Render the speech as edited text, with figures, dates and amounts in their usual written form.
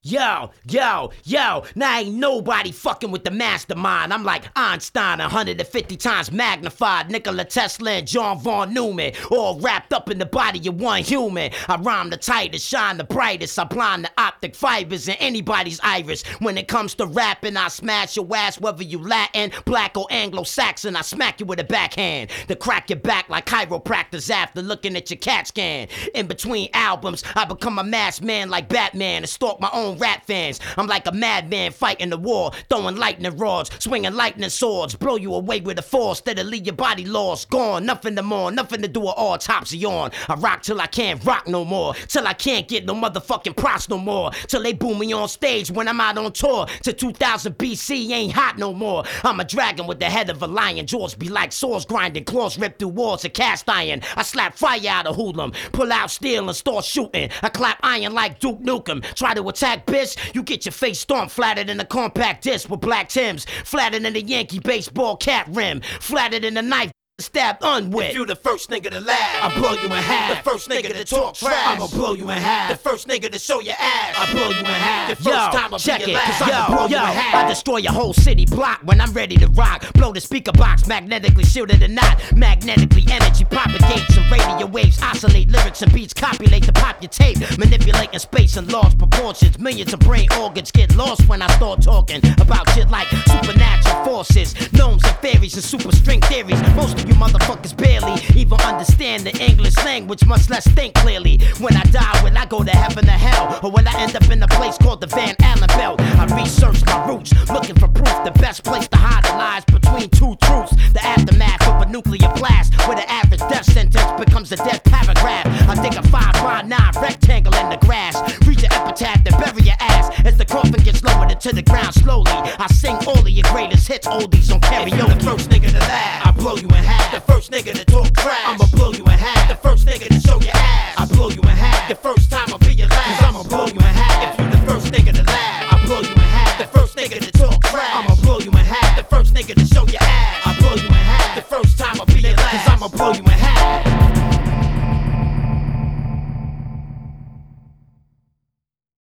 Yo, now ain't nobody fucking with the mastermind. I'm like Einstein, 150 times magnified. Nikola Tesla and John Von Neumann, all wrapped up in the body of one human. I rhyme the tightest, shine the brightest. I blind the optic fibers in anybody's iris. When it comes to rapping, I smash your ass, whether you Latin, black or Anglo-Saxon. I smack you with a backhand to crack your back like chiropractors after looking at your CAT scan. In between albums, I become a masked man like Batman and stalk my own rap fans. I'm like a madman fighting the war, throwing lightning rods, swinging lightning swords, blow you away with a force that'll leave your body lost, gone, nothing to mourn, nothing to do with autopsy on. I rock till I can't rock no more, till I can't get no motherfucking props no more, till they boo me on stage when I'm out on tour. To 2000 BC ain't hot no more. I'm a dragon with the head of a lion, jaws be like swords grinding, claws ripped through walls of cast iron. I slap fire out of hoodlum, pull out steel and start shooting. I clap iron like Duke Nukem, try to attack bitch, you get your face stomped flatter than a compact disc with black Timbs, flatter than a Yankee baseball cap rim, flatter than a knife stabbed unwit. If you the first nigga to laugh, I blow you in half. The first nigga to talk trash, I'ma blow you in half. The first nigga to show your ass, I blow you in half. The first time I'll check be your last, I'ma blow you in half. I destroy your whole city block when I'm ready to rock. Blow the speaker box, magnetically shielded or not. Magnetically energy propagates and radio waves oscillate lyrics and beats, copulate to pop your tape. Manipulating space in large proportions. Millions of brain organs get lost when I start talking about shit like supernatural forces, gnomes and fairies and super string theories. Most of you motherfuckers barely even understand the English language, much less think clearly. When I die, will I go to heaven or hell? Or will I end up in a place called the Van Allen Belt? I research my roots, looking for proof. The best place to hide the lies between two truths. The aftermath of a nuclear blast, where the average death sentence becomes a death paragraph. I dig a 5x9 rectangle in the grass, reach your epitaph, then bury your ass. As the coffin gets lowered into the ground slowly, I sing all of your greatest hits, oldies on karaoke. The first nigga to laugh, I blow you in half. The first nigga to talk trash, I'ma blow you in half. The first nigga to show your ass, I blow you in half. The first time I'll be your last, cause I'ma blow you in half. If you the first nigga to laugh, I blow you in half. The first nigga to talk trash, I'ma blow you in half. The first nigga to show your ass, I blow you in half. The first time I'll be your last, cause I'ma blow you in half.